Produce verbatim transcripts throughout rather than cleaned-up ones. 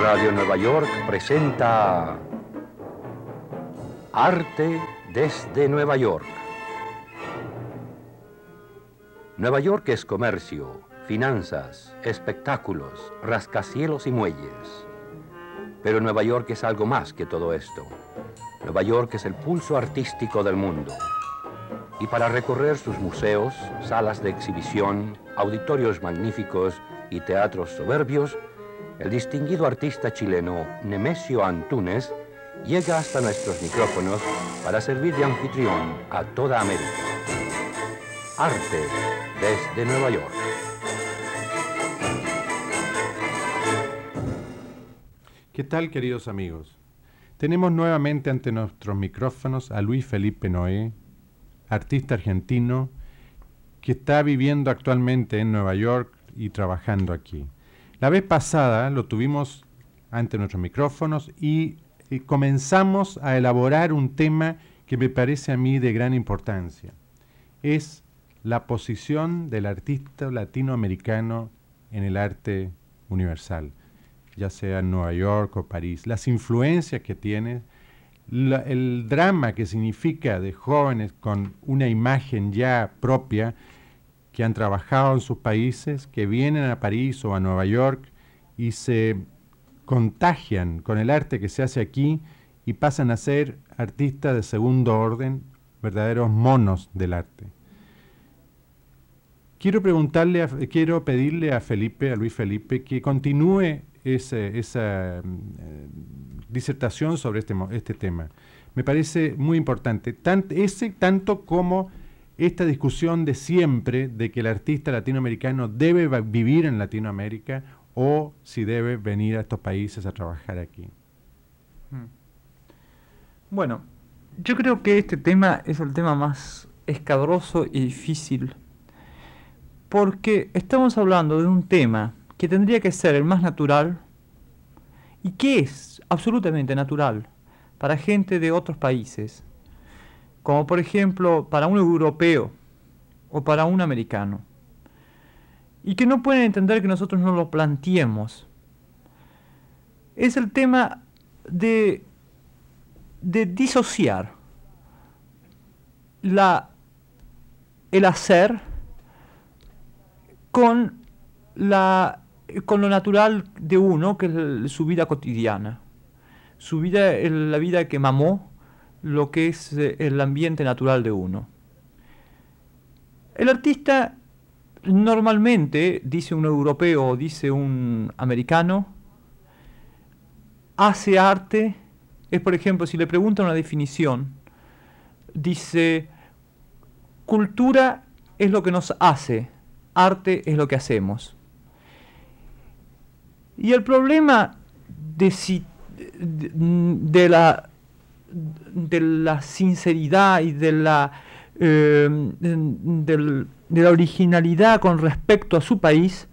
Radio Nueva York presenta Arte desde Nueva York. Nueva York es comercio, finanzas, espectáculos, rascacielos y muelles. Pero Nueva York es algo más que todo esto. Nueva York es el pulso artístico del mundo. Y para recorrer sus museos, salas de exhibición, auditorios magníficos y teatros soberbios, el distinguido artista chileno Nemesio Antúnez llega hasta nuestros micrófonos para servir de anfitrión a toda América. Arte desde Nueva York. ¿Qué tal, queridos amigos? Tenemos nuevamente ante nuestros micrófonos a Luis Felipe Noé, artista argentino que está viviendo actualmente en Nueva York y trabajando aquí. La vez pasada lo tuvimos ante nuestros micrófonos y, y comenzamos a elaborar un tema que me parece a mí de gran importancia. Es la posición del artista latinoamericano en el arte universal, ya sea en Nueva York o París, las influencias que tiene, la, el drama que significa de jóvenes con una imagen ya propia, que han trabajado en sus países, que vienen a París o a Nueva York y se contagian con el arte que se hace aquí y pasan a ser artistas de segundo orden, verdaderos monos del arte. Quiero preguntarle, a, quiero pedirle a Felipe, a Luis Felipe, que continúe ese, esa eh, disertación sobre este, este tema. Me parece muy importante, Tant, ese tanto como esta discusión de siempre de que el artista latinoamericano debe vivir en Latinoamérica o si debe venir a estos países a trabajar aquí. Bueno, yo creo que este tema es el tema más escabroso y difícil, porque estamos hablando de un tema que tendría que ser el más natural y que es absolutamente natural para gente de otros países, como por ejemplo para un europeo o para un americano, y que no pueden entender que nosotros no lo planteemos. Es el tema de, de disociar la, el hacer con, la, con lo natural de uno, que es el, su vida cotidiana, su vida, el, la vida que mamó, lo que es el ambiente natural de uno. El artista normalmente, dice un europeo o dice un americano, hace arte, es por ejemplo, si le preguntan una definición, dice, cultura es lo que nos hace, arte es lo que hacemos. Y el problema de, si, de, de la de la sinceridad y de la, eh, de, de la originalidad con respecto a su país,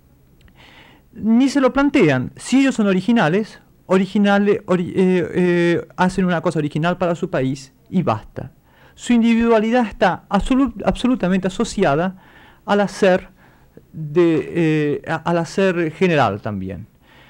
ni se lo plantean. Si ellos son originales, originales ori, eh, eh, hacen una cosa original para su país y basta. Su individualidad está absolut, absolutamente asociada al hacer, de, eh, al hacer general también.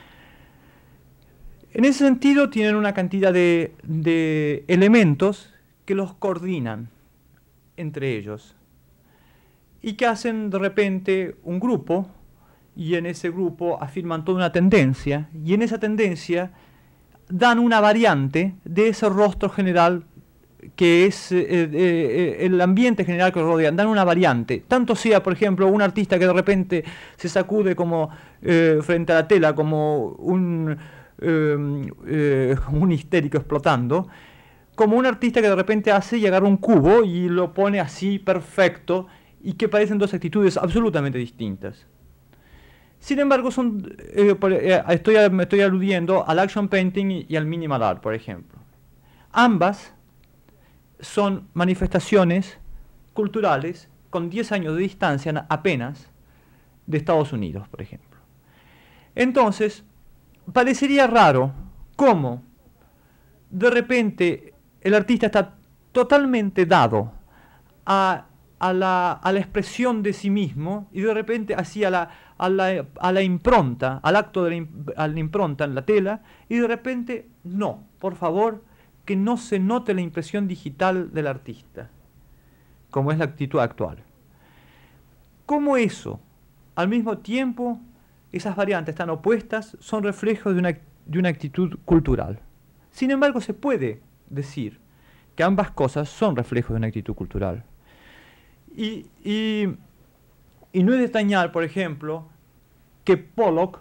En ese sentido tienen una cantidad de, de elementos que los coordinan entre ellos y que hacen de repente un grupo, y en ese grupo afirman toda una tendencia, y en esa tendencia dan una variante de ese rostro general que es eh, eh, el ambiente general que rodean, dan una variante, tanto sea por ejemplo un artista que de repente se sacude como eh, frente a la tela como un Eh, eh, un histérico explotando, como un artista que de repente hace y agarra un cubo y lo pone así perfecto, y que parecen dos actitudes absolutamente distintas. Sin embargo, son, eh, por, eh, estoy, me estoy aludiendo al action painting y, y al minimal art, por ejemplo. Ambas son manifestaciones culturales con diez años de distancia apenas de Estados Unidos, por ejemplo. Entonces, parecería raro cómo de repente el artista está totalmente dado a a la, a la expresión de sí mismo y de repente así a la, a la, a la impronta, al acto de la, imp- a la impronta en la tela, y de repente no, por favor, que no se note la impresión digital del artista, como es la actitud actual. ¿Cómo eso, al mismo tiempo, esas variantes tan opuestas son reflejos de una, de una actitud cultural? Sin embargo, se puede decir que ambas cosas son reflejos de una actitud cultural. Y, y, y no es de extrañar, por ejemplo, que Pollock,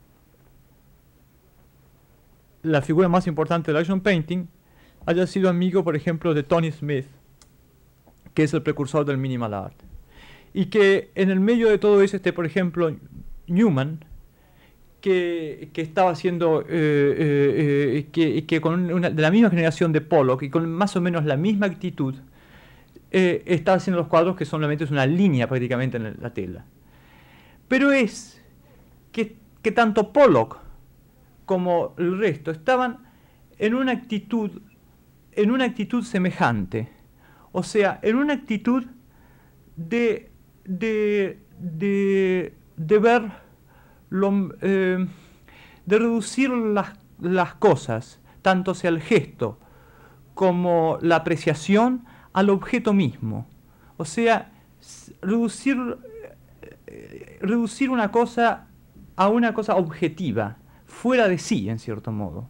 la figura más importante del action painting, haya sido amigo, por ejemplo, de Tony Smith, que es el precursor del minimal art. Y que en el medio de todo eso esté, por ejemplo, Newman, que, que estaba haciendo, eh, eh, eh, que, que con una, de la misma generación de Pollock y con más o menos la misma actitud, eh, estaba haciendo los cuadros que solamente es una línea prácticamente en la tela. Pero es que, que tanto Pollock como el resto estaban en una actitud, en una actitud semejante, o sea, en una actitud de, de, de, de ver, lo, eh, de reducir las, las cosas, tanto sea el gesto como la apreciación, al objeto mismo. O sea, reducir, eh, reducir una cosa a una cosa objetiva, fuera de sí, en cierto modo.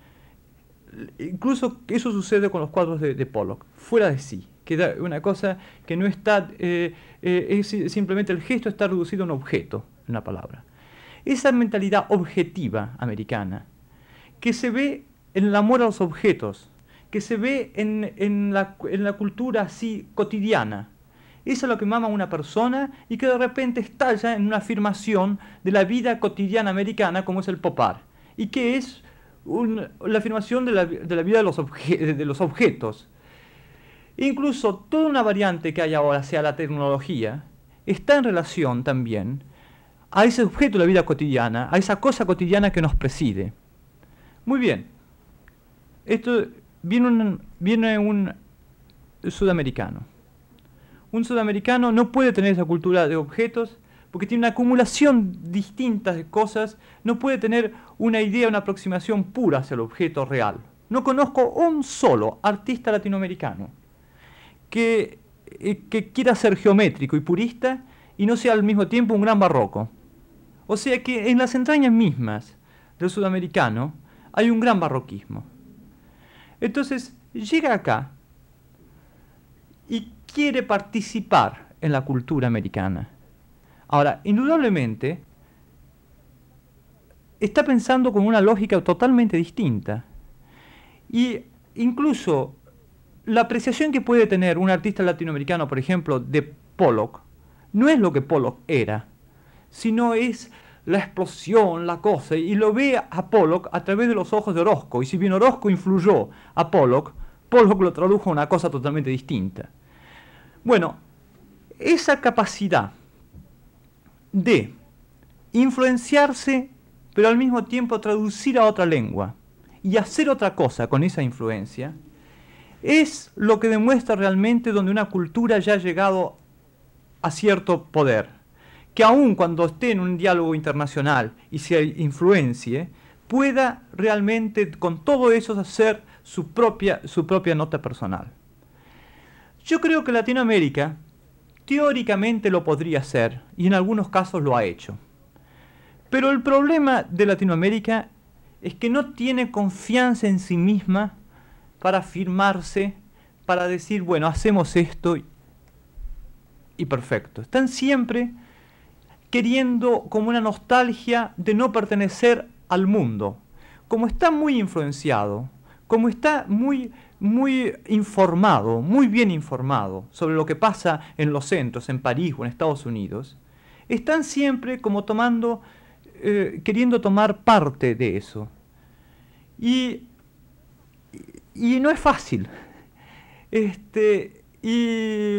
Incluso eso sucede con los cuadros de, de Pollock, fuera de sí. Queda una cosa que no está, eh, eh, es simplemente el gesto está reducido a un objeto, en una palabra. Esa mentalidad objetiva americana, que se ve en el amor a los objetos, que se ve en, en, la, en la cultura así cotidiana, eso es lo que mama una persona y que de repente estalla en una afirmación de la vida cotidiana americana como es el pop art, y que es un, la afirmación de la, de la vida de los, obje, de los objetos. Incluso toda una variante que hay ahora, sea la tecnología, está en relación también a ese objeto de la vida cotidiana, a esa cosa cotidiana que nos preside. Muy bien. Esto viene un, viene un sudamericano. Un sudamericano no puede tener esa cultura de objetos porque tiene una acumulación distinta de cosas, no puede tener una idea, una aproximación pura hacia el objeto real. No conozco un solo artista latinoamericano que, eh, que quiera ser geométrico y purista y no sea al mismo tiempo un gran barroco. O sea que en las entrañas mismas del sudamericano hay un gran barroquismo. Entonces llega acá y quiere participar en la cultura americana. Ahora, indudablemente, está pensando con una lógica totalmente distinta. Y incluso la apreciación que puede tener un artista latinoamericano, por ejemplo, de Pollock, no es lo que Pollock era, sino es la explosión, la cosa, y lo ve a Pollock a través de los ojos de Orozco. Y si bien Orozco influyó a Pollock, Pollock lo tradujo a una cosa totalmente distinta. Bueno, esa capacidad de influenciarse, pero al mismo tiempo traducir a otra lengua y hacer otra cosa con esa influencia, es lo que demuestra realmente donde una cultura ya ha llegado a cierto poder, que aun cuando esté en un diálogo internacional y se influencie, pueda realmente con todo eso hacer su propia, su propia nota personal. Yo creo que Latinoamérica teóricamente lo podría hacer y en algunos casos lo ha hecho. Pero el problema de Latinoamérica es que no tiene confianza en sí misma para afirmarse, para decir, bueno, hacemos esto y perfecto. Están siempre queriendo como una nostalgia de no pertenecer al mundo. Como está muy influenciado, como está muy, muy informado, muy bien informado sobre lo que pasa en los centros, en París o en Estados Unidos, están siempre como tomando, eh, queriendo tomar parte de eso. Y, y no es fácil. Este, y,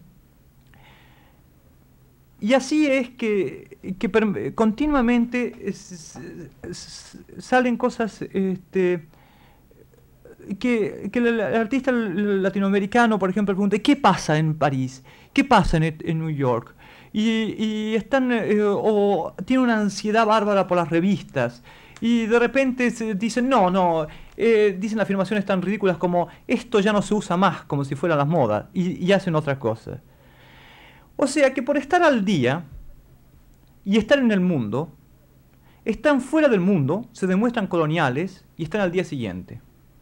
y así es que, que per, continuamente es, es, salen cosas este, que, que el, el artista latinoamericano, por ejemplo, pregunta, ¿qué pasa en París? ¿Qué pasa en, en New York? Y, y están, eh, o tiene una ansiedad bárbara por las revistas. Y de repente se dicen, no, no, eh, dicen afirmaciones tan ridículas como, esto ya no se usa más, como si fueran las modas, y, y hacen otra cosa. O sea que por estar al día y estar en el mundo, están fuera del mundo, se demuestran coloniales y están al día siguiente.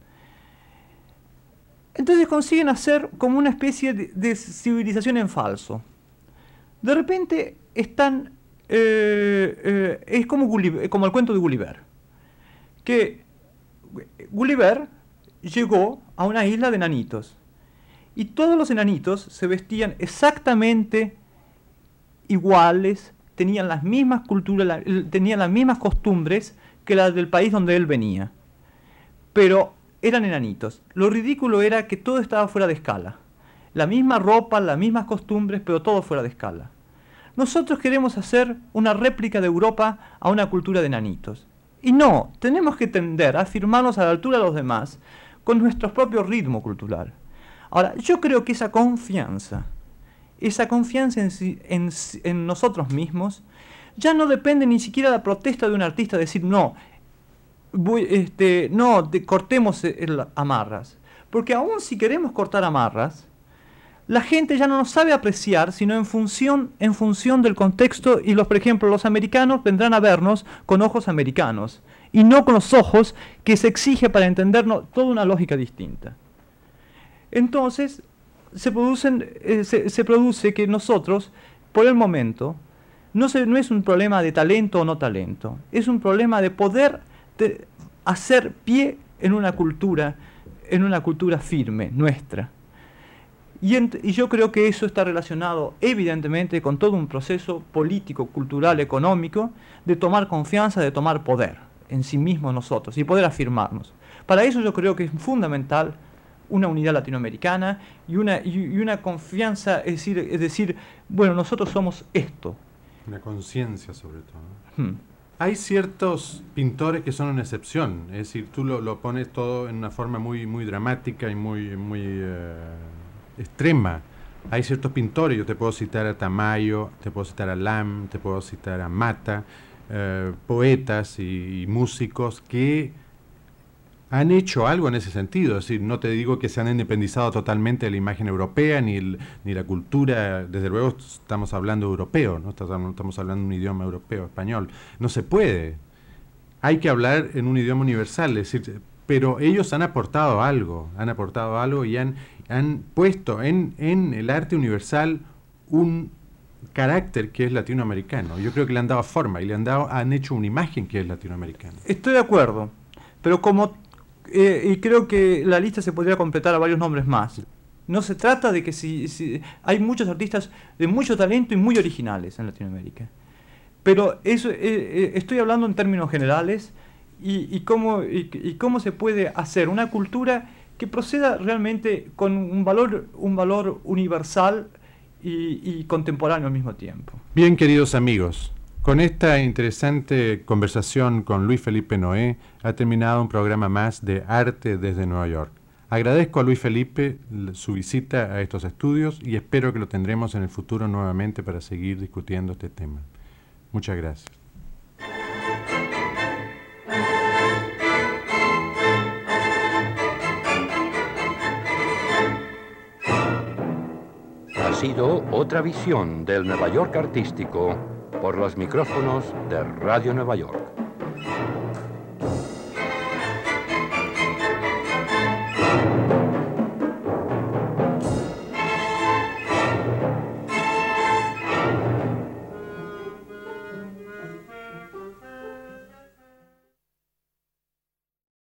Entonces consiguen hacer como una especie de, de civilización en falso. De repente están, eh, eh, es como, Gulliver, como el cuento de Gulliver, que Gulliver llegó a una isla de enanitos y todos los enanitos se vestían exactamente iguales, tenían las mismas culturas, la, tenían las mismas costumbres que las del país donde él venía, pero eran enanitos. Lo ridículo era que todo estaba fuera de escala, la misma ropa, las mismas costumbres, pero todo fuera de escala. Nosotros queremos hacer una réplica de Europa a una cultura de enanitos. Y no, tenemos que tender a afirmarnos a la altura de los demás con nuestro propio ritmo cultural. Ahora, yo creo que esa confianza, esa confianza en, en, en nosotros mismos, ya no depende ni siquiera de la protesta de un artista decir, no, voy, este, no, de, cortemos el, amarras. Porque aún si queremos cortar amarras, la gente ya no nos sabe apreciar, sino en función, en función del contexto, y los, por ejemplo, los americanos vendrán a vernos con ojos americanos, y no con los ojos que se exige para entendernos toda una lógica distinta. Entonces, se, producen, eh, se, se produce que nosotros, por el momento, no, se, no es un problema de talento o no talento, es un problema de poder de hacer pie en una cultura, en una cultura firme, nuestra. Y, ent y yo creo que eso está relacionado evidentemente con todo un proceso político, cultural, económico, de tomar confianza, de tomar poder en sí mismos nosotros y poder afirmarnos. Para eso yo creo que es fundamental una unidad latinoamericana y una, y, y una confianza, es decir, es decir, bueno, nosotros somos esto. Una conciencia sobre todo. Hmm. Hay ciertos pintores que son una excepción, es decir, tú lo, lo pones todo en una forma muy, muy dramática y muy... muy uh... extrema. Hay ciertos pintores, yo te puedo citar a Tamayo, te puedo citar a Lam, te puedo citar a Mata, eh, poetas y, y músicos que han hecho algo en ese sentido. Es decir, no te digo que se han independizado totalmente de la imagen europea ni, el, ni la cultura, desde luego estamos hablando europeo, ¿no? Estamos hablando un idioma europeo, español. No se puede. Hay que hablar en un idioma universal, es decir, pero ellos han aportado algo, han aportado algo y han han puesto en, en el arte universal un carácter que es latinoamericano. Yo creo que le han dado forma y le han dado, han hecho una imagen que es latinoamericana. Estoy de acuerdo, pero como eh, y creo que la lista se podría completar a varios nombres más. No se trata de que si, si hay muchos artistas de mucho talento y muy originales en Latinoamérica, pero eso eh, eh, estoy hablando en términos generales y, y cómo y, y cómo se puede hacer una cultura que proceda realmente con un valor, un valor universal y, y contemporáneo al mismo tiempo. Bien, queridos amigos, con esta interesante conversación con Luis Felipe Noé ha terminado un programa más de Arte desde Nueva York. Agradezco a Luis Felipe su visita a estos estudios y espero que lo tendremos en el futuro nuevamente para seguir discutiendo este tema. Muchas gracias. Ha sido otra visión del Nueva York artístico por los micrófonos de Radio Nueva York.